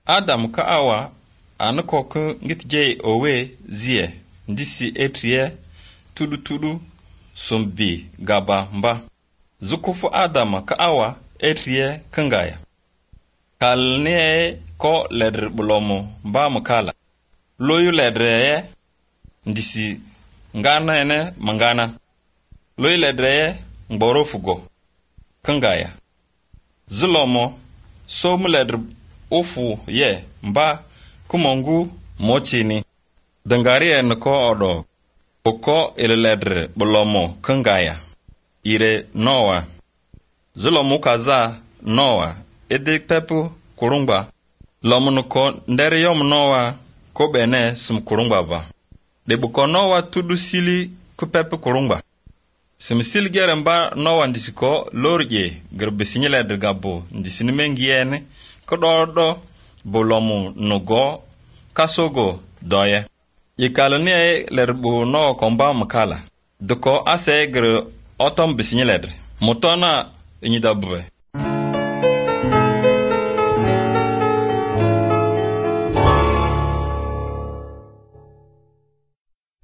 Adam ka awa anukokun ngitje owe zie ndisi etrie tudu sumbi gaba mba. Zukufu Adam ka awa etrie kangaya. Kalne ko ledr bulomo mba mukala. Loyu ledreye ndisi ngana ene mangana. Loyu ledreye ngborofugo kangaya. Zulomo so muledr ufu ye mba kumongu mochini. Dangari nko odo. Oko ledr bulomo kangaya. Ire Noa. Zulomo kaza Noa. Edik pepu kurungba. Lomunuko ndere yom Noa ko bene sum kurungba ba. Debuko Noa tudu sili ku pepu kurungba. Sim sili geremba Noa ndisiko lorje gerbe sinyele de gabo ndisini mengiene ko do bolomu nugo kasogo doye. Yikalone lerbu Noa komba makala. Duko ase gere otom bisinyele. Mutona nyidabwe.